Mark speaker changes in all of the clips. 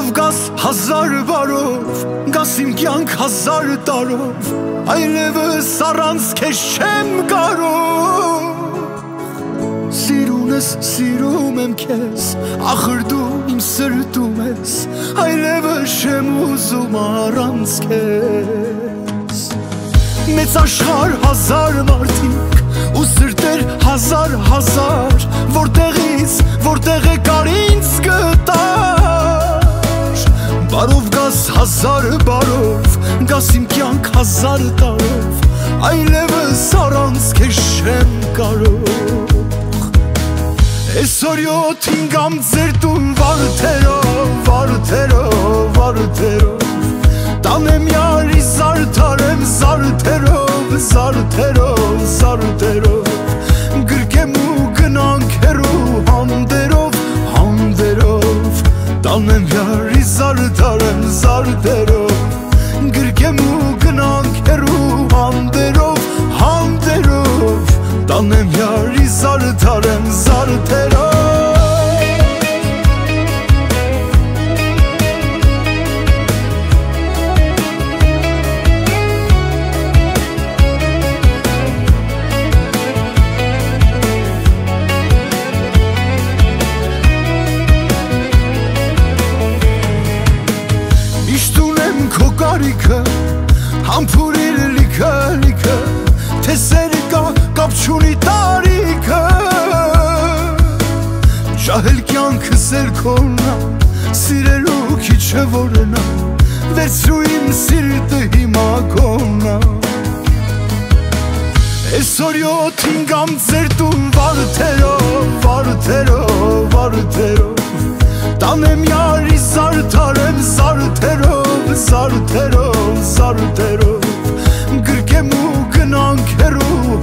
Speaker 1: Բարով գաս հազար բարով, գաս իմ կյանք հազար տարով, այլևս առանց քեզ չեմ կարող։ Սիրուն ես, սիրում եմ քեզ, ախր դու իմ սրտում ես, այլևս չեմ ուզում առանց քեզ։ Մեծ աշխարհ հազար մարդիկ ու սրտեր հազար հազար, որտեղ եկար ինձ գտար։ Բարով գաս հազար բարով, գաս իմ կյանք հազար տարով, այլևս առանց քեզ չեմ կարող։ Այսօր յոթին գամ ձեր տուն վարդերով, տանեմ յարի զարդարեմ զարդերով, գրկեմ ու գնանք հեռու համդերով, տանեմ յարի զարդարեմ զարդերով, գրկեմ ու գնանք հեռու համդերով, տանեմ յարի զարդարեմ զարդերով։ Քո կարիքը, համբուրիր լիքը, թե սերը կապ չունի տարիքը, ջահել կյանքը սերքոնա, սիրելու քիչը որենա, վերցրու իմ սիրտը հիմա գոնա։ Այսօր յոթին գամ ձեր տուն վարդերով, տանեմ յարի զարդարեմ զարդերով, գրկեմ ու գնանք հեռու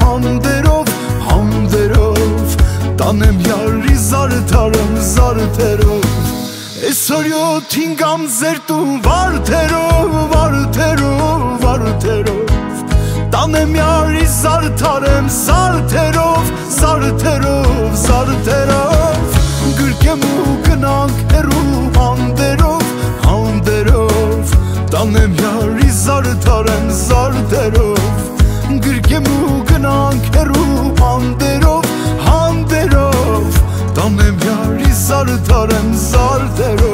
Speaker 1: համդերով, տանեմ յարի զարդարեմ զարդերով։ Այսօր յոթին գամ ձեր տուն վարդերով, տանեմ յարի զարդարեմ զարդերով, գրկեմ ու գնանք հեռու համդերով, տանեմ յարի զարդարեմ զարդերով, գրկեմ ու գնանք հեռու համդերով, տանեմ յարի զարդարեմ զարդերով։